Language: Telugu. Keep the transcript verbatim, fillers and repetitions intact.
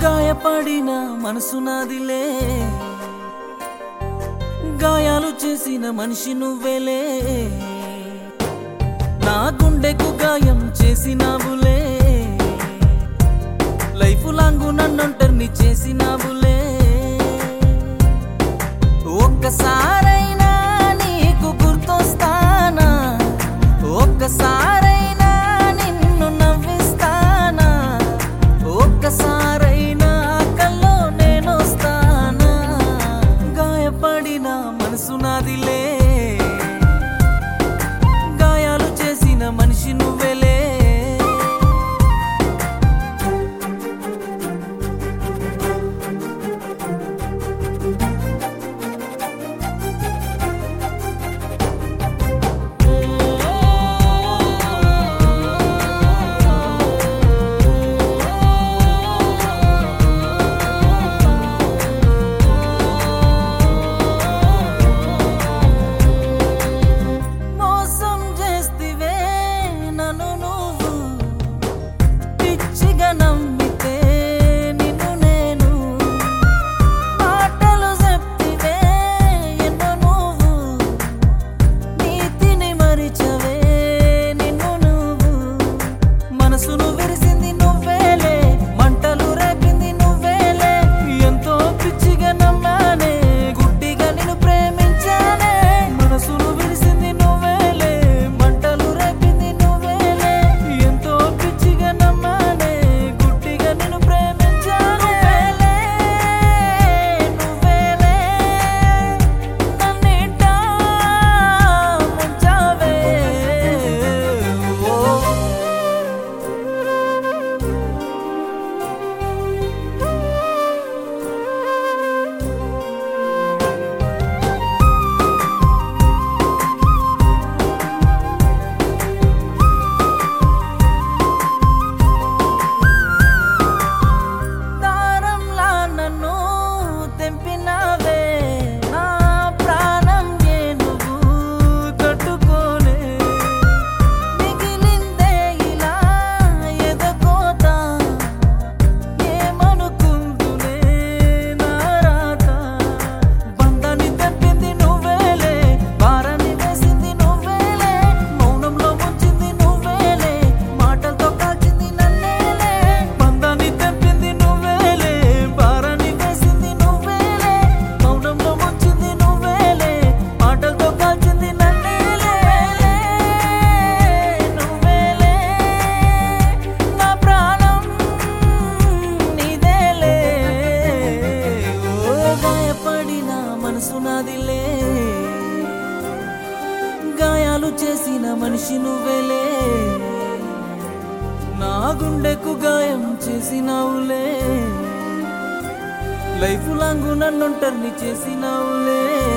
గాయపడిన మనసు నాదిలే, గాయాలు చేసిన మనిషి నువ్వేలే, నా గుండెకు గాయం చేసినావులే, లైఫ్ లాంగ్ నన్నొంటరిని చేసినావులే. ఒక్కసారైనా నీకు గుర్తొస్తానా, ఒక్కసారైనా నిన్ను నవ్విస్తానా, ఒక్కసారైనా కల్లో నేనొస్తానా. గాయపడిన మనసు నాదిలే, గాయాలు చేసిన మనిషి నువ్వేలే. గాయాలు చేసిన మనిషి నువ్వేలే, నా గుండెకు గాయం చేసినావులే, లైఫ్ లాంగ్ నన్నొంటరిని చేసినావులే.